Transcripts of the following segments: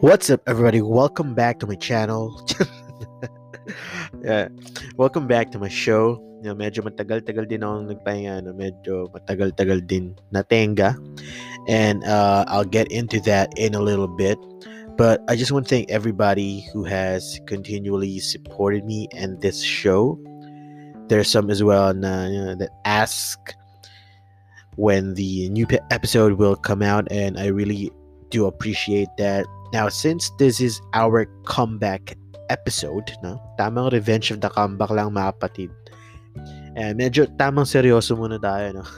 What's up, everybody? Welcome back to my channel. Yeah, welcome back to my show. Medyo matagal-tagal din akong nagpahinga, medyo matagal-tagal din natenga. And I'll get into that in a little bit. But I just want to thank everybody who has continually supported me and this show. There's some as well that ask when the new episode will come out, and I really do appreciate that. Now, since this is our comeback episode, no? Tamang revenge of the comeback lang, mga kapatid. And medyo tamang seryoso muna tayo, no?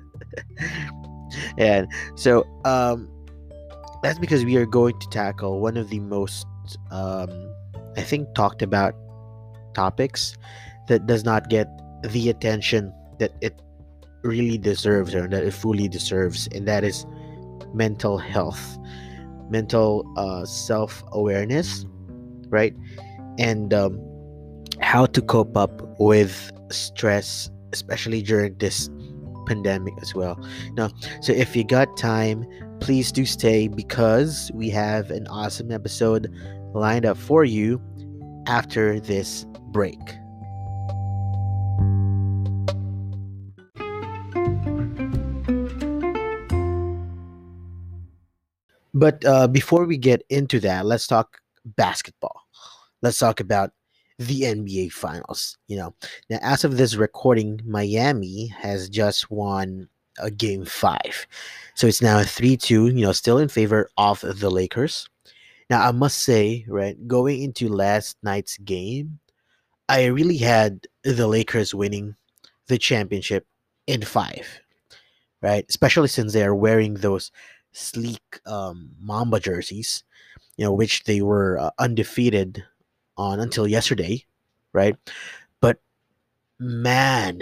And so, that's because we are going to tackle one of the most, I think, talked about topics that does not get the attention that it really deserves, or that it fully deserves, and that is mental health, mental self-awareness, right? And how to cope up with stress, especially during this pandemic as well. Now, so if you got time, please do stay, because we have an awesome episode lined up for you after this break. But before we get into that, let's talk basketball. Let's talk about the NBA Finals. Now, as of this recording, Miami has just won a game five. So it's now 3-2, still in favor of the Lakers. Now, I must say, right, going into last night's game, I really had the Lakers winning the championship in five, right? Especially since they are wearing those sleek Mamba jerseys, which they were undefeated on until yesterday, right? But man,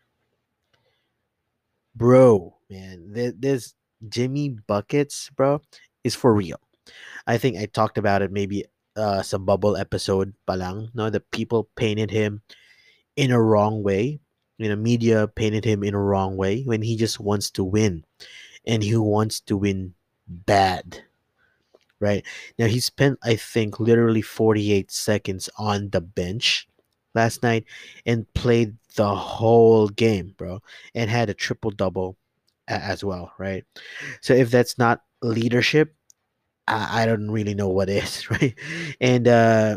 bro, man, this Jimmy Buckets, bro, is for real. I think I talked about it maybe some bubble episode palang, no, the people painted him in a wrong way. Media painted him in a wrong way when he just wants to win, and he wants to win bad, right? Now, he spent, I think, literally 48 seconds on the bench last night and played the whole game, bro, and had a triple double as well, right? So if that's not leadership, I don't really know what is, right? And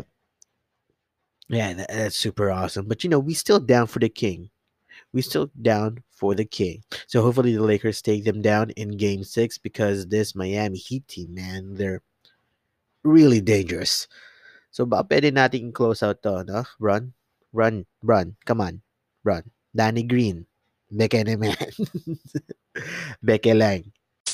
yeah, that's super awesome. But we still down for the king. We still down for the king. So hopefully the Lakers take them down in game six, because this Miami Heat team, man, they're really dangerous. So baka pwede nating close out to, no? Run, run, run. Come on, run. Danny Green. Beke naman. Beke lang.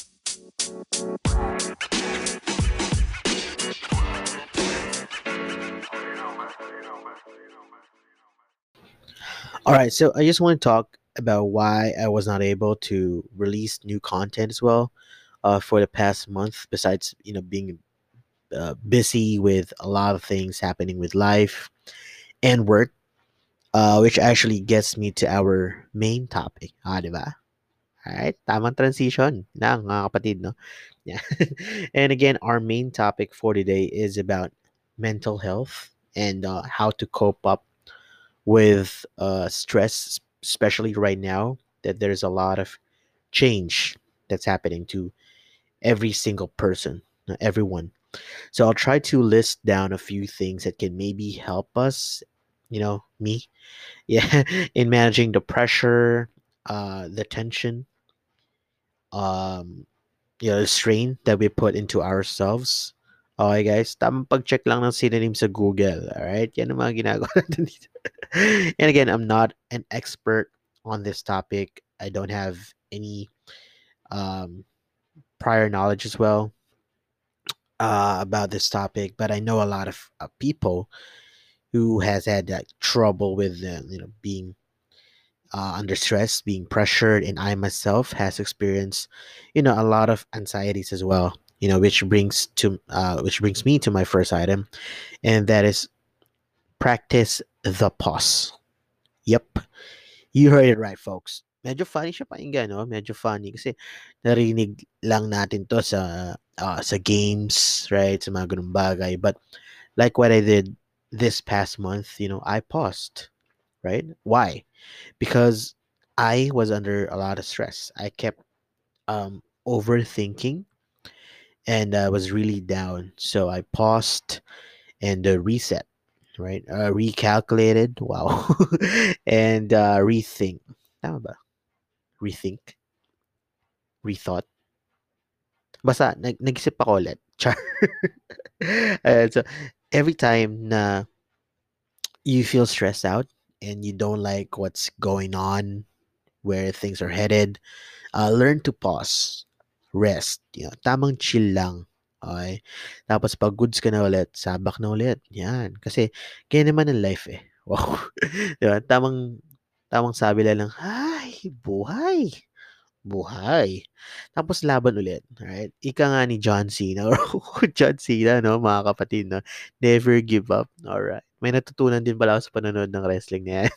All right, so I just want to talk about why I was not able to release new content as well for the past month, besides, being busy with a lot of things happening with life and work, which actually gets me to our main topic. Di ba? Alright, tamang transition lang, mga kapatid, no? Yeah. And again, our main topic for today is about mental health, and how to cope up with stress, especially right now that there's a lot of change that's happening to every single person, everyone. So I'll try to list down a few things that can maybe help us, me, yeah, in managing the pressure, the tension, um, the strain that we put into ourselves. Okay, guys, tamang pag-check lang ng synonym sa Google. Alright, yan ang mga ginagawa natin dito. And again, I'm not an expert on this topic. I don't have any um, prior knowledge as well about this topic, but I know a lot of people who has had that trouble with being under stress, being pressured, and I myself has experienced a lot of anxieties as well. Which brings me to my first item, and that is practice the pause. Yep, you heard it right, folks. medyo funny siya pakinggan, 'no, medyo funny kasi narinig lang natin 'to sa games, right, sa mga gano'ng bagay. But like what I did this past month, I paused, right? Why? Because I was under a lot of stress. I kept overthinking and I was really down. So I paused and reset, right? Recalculated, wow, and rethink. Tama ba? Rethink, rethought. Basta nag-isip ako ulit. Char. Ayan, so every time na you feel stressed out and you don't like what's going on, where things are headed, learn to pause, rest, tamang chill lang. Okay? Tapos pag goods ka na ulit, sabak na ulit. Yan. Kasi kaya naman ang life eh. Wow. Diba? Tamang sabi lang, ay, buhay. Buhay. Tapos laban ulit. Alright? Ika nga ni John Cena or John Cena, no, mga kapatid, no? Never give up. Alright. May natutunan din pala ako sa panonood ng wrestling na yan.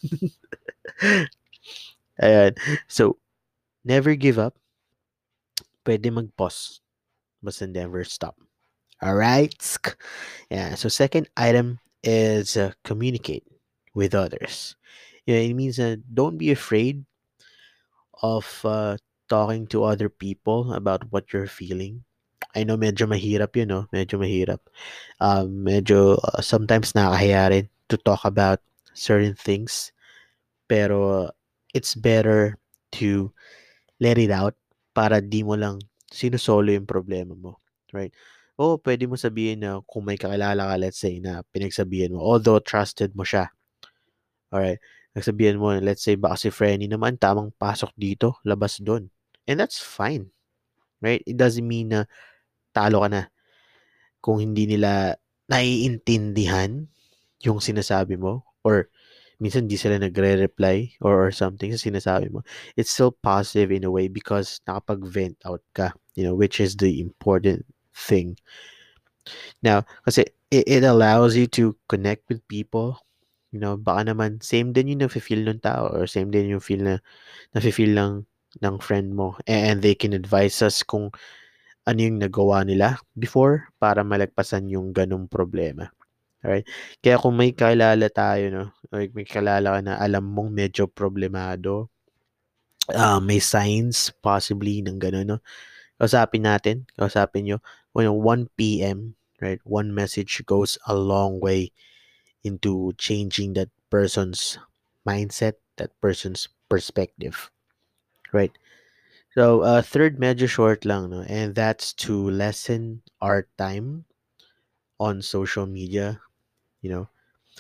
Ayan. So, never give up. Pwede mag-pause. Basta never stop. Alright? Yeah. So, second item is communicate with others. It means don't be afraid of talking to other people about what you're feeling. I know medyo mahirap yun, no? Medyo mahirap. Medyo sometimes nakakahiya rin to talk about certain things. Pero it's better to let it out para di mo lang sinusolo yung problema mo. Right? Oo, pwede mo sabihin na kung may kakilala ka, let's say, na pinagsabihan mo, although trusted mo siya. Alright? Nagsabihan mo, let's say, baka si Frenny naman, tamang pasok dito, labas doon. And that's fine. Right? It doesn't mean na talo ka na kung hindi nila naiintindihan yung sinasabi mo or minsan di sila nagre-reply or something sa sinasabi mo. It's still positive in a way because nakapag-vent out ka, which is the important thing. Now, kasi it allows you to connect with people. Baka naman same din yung nafe-feel ng tao or same din yung feel na nafe-feel ng friend mo and they can advise us kung ano yung nagawa nila before para malagpasan yung ganong problema. Alright? Kaya kung may kakilala tayo, no, like may kakilala ka na alam mong medyo problemado, may signs possibly ng gano'n, no, kausapin nyo, 1 PM, right? One message goes a long way into changing that person's mindset, that person's perspective, right? So, third, medyo short lang, no, and that's to lessen our time on social media, you know,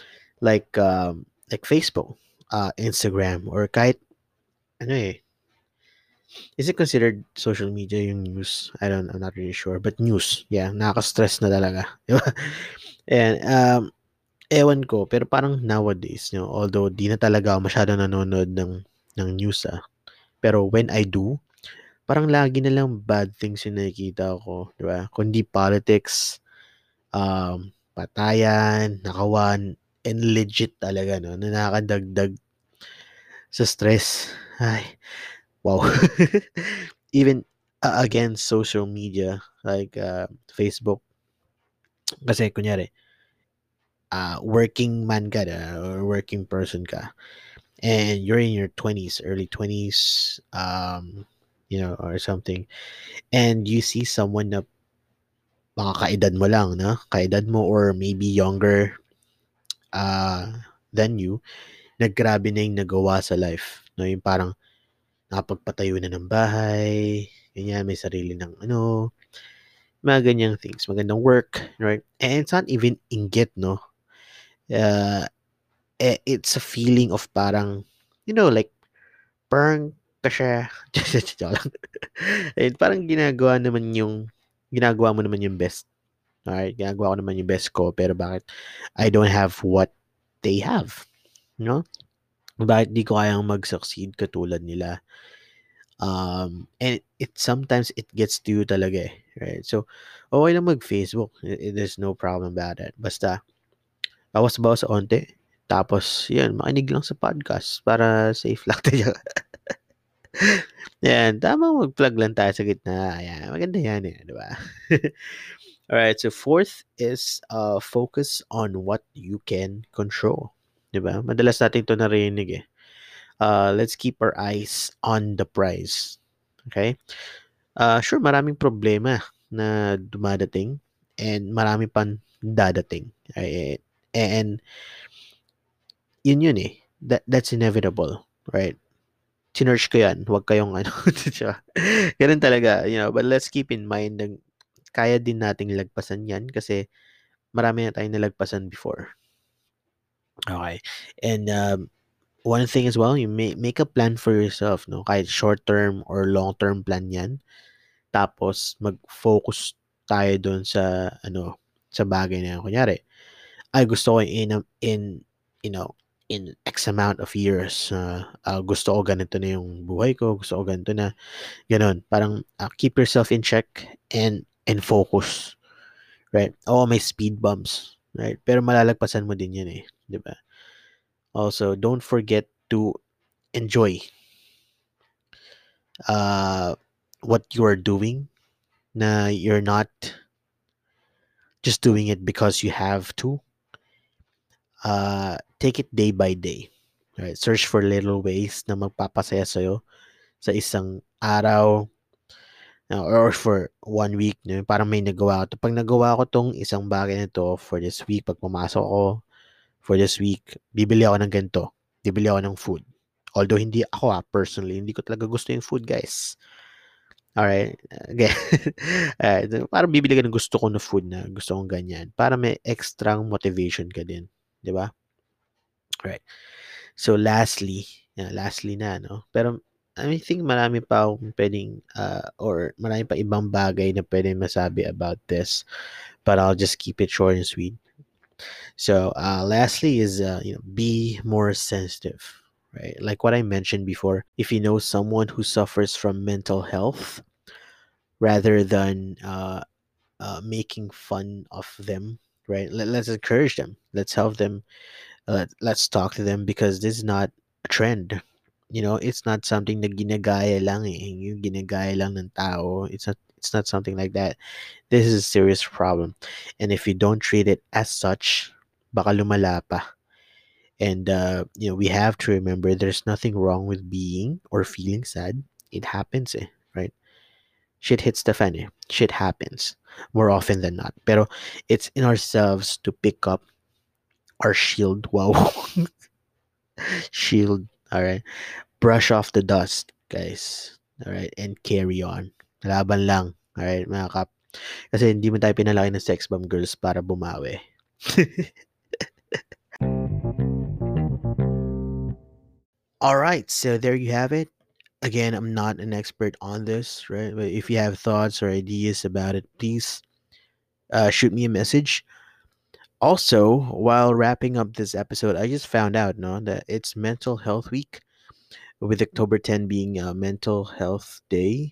like Facebook, Instagram, or kahit ano eh, is it considered social media yung news? I'm not really sure, but news, yeah, nakaka-stress na talaga, di ba? And ewan ko, pero parang nowadays, although di na talaga ako masyado nanonood ng news, pero when I do, parang lagi na lang bad things yung nakikita ko, di ba? Kundi politics, patayan, nakawan, and legit talaga, no, na nakakadagdag sa stress. Ay, wow. Even again, social media like Facebook, kasi kunyari, working man ka na or working person ka, and you're in your 20s, early 20s, or something, and you see someone na mga kaedad mo lang, no? Kaedad mo or maybe younger than you, naggrabe na yung nagawa sa life. No? Yung parang nakapagpatayo na ng bahay, ganyan, may sarili ng mga ganyang things, magandang work, right? And it's not even inggit, no? Uh, it's a feeling of parang, like, parang kasya, joke lang. And parang ginagawa mo naman yung best. Alright, ginagawa ko naman yung best ko, pero bakit I don't have what they have, no? Bakit di ko kayang mag-succeed katulad nila? And it sometimes it gets to you talaga eh, right? So, okay lang mag-Facebook. There's no problem about it. Basta, bawas-bawas sa onti. Tapos, yun, makinig lang sa podcast para safe lang tayo. Yan, tamang mag-plug lang tayo sa gitna. Ayan, maganda yan eh, di ba? Alright, so fourth is focus on what you can control. Di ba? Madalas natin ito narinig eh. Let's keep our eyes on the prize. Okay? Sure, maraming problema na dumadating and marami pang dadating. And yun eh. That's inevitable, right? Sinearch ko yan. Huwag kayong ano. Diba? Ganun talaga, but let's keep in mind na kaya din nating lagpasan yan kasi marami na tayong nalagpasan before. Okay. And one thing as well, you make a plan for yourself, no? Kahit short-term or long-term plan yan. Tapos mag-focus tayo doon sa sa bagay na yan. Kunyari, ay gusto ko in you know, in X amount of years, gusto ko ganito na yung buhay ko, gusto ko ganito na, ganun. Parang keep yourself in check and focus, right? Oo, may speed bumps, right? Pero malalagpasan mo din yan eh, di ba? Also, don't forget to enjoy uh, what you are doing, na you're not just doing it because you have to. Take it day by day. Right? Search for little ways na magpapasaya sa'yo sa isang araw, or for 1 week. No? Parang may nagawa ko. Pag nagawa ko tong isang bagay na to for this week, pag pumasok ko for this week, bibili ako ng ganito. Bibili ako ng food. Although hindi ako personally, hindi ko talaga gusto yung food, guys. Alright. Okay. Alright. Parang bibili ka ng gusto ko na food na gusto kong ganyan. Para may extra motivation ka din. Di ba? Alright. So, lastly na, no? Pero, I think marami pa akong pwedeng, or marami pa ibang bagay na pwedeng masabi about this. But I'll just keep it short and sweet. So, lastly is, be more sensitive, right? Like what I mentioned before, if you know someone who suffers from mental health, rather than making fun of them, right? Let's encourage them. Let's help them. Let's talk to them because this is not a trend. It's not something na ginagaya lang eh. Yung ginagaya lang ng tao. It's not something like that. This is a serious problem. And if you don't treat it as such, baka lumala pa. And we have to remember there's nothing wrong with being or feeling sad. It happens, right? Shit hits the fan, eh. Shit happens more often than not. Pero it's in ourselves to pick up our shield. Wow. Shield. All right. Brush off the dust, guys. All right. And carry on. Laban lang. All right, mga kap. Kasi hindi mo tayo pinalaki ng sex bomb girls para bumawi. All right. So there you have it. Again, I'm not an expert on this, right? But if you have thoughts or ideas about it, please shoot me a message. Also, while wrapping up this episode, I just found out, no, that it's Mental Health Week, with October 10 being a Mental Health Day.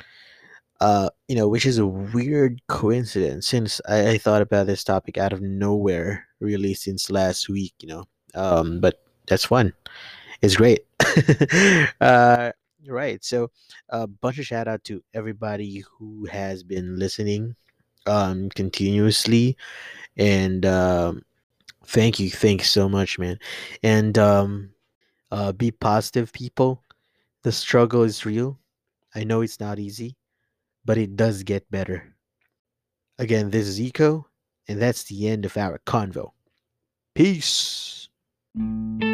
Which is a weird coincidence since I thought about this topic out of nowhere, really, since last week. But that's fun. It's great. uh, right. So, a bunch of shout out to everybody who has been listening continuously, and thank you. Thanks so much, man. And be positive, people. The struggle is real. I know it's not easy, but it does get better. Again, this is Eco, and that's the end of our convo. Peace.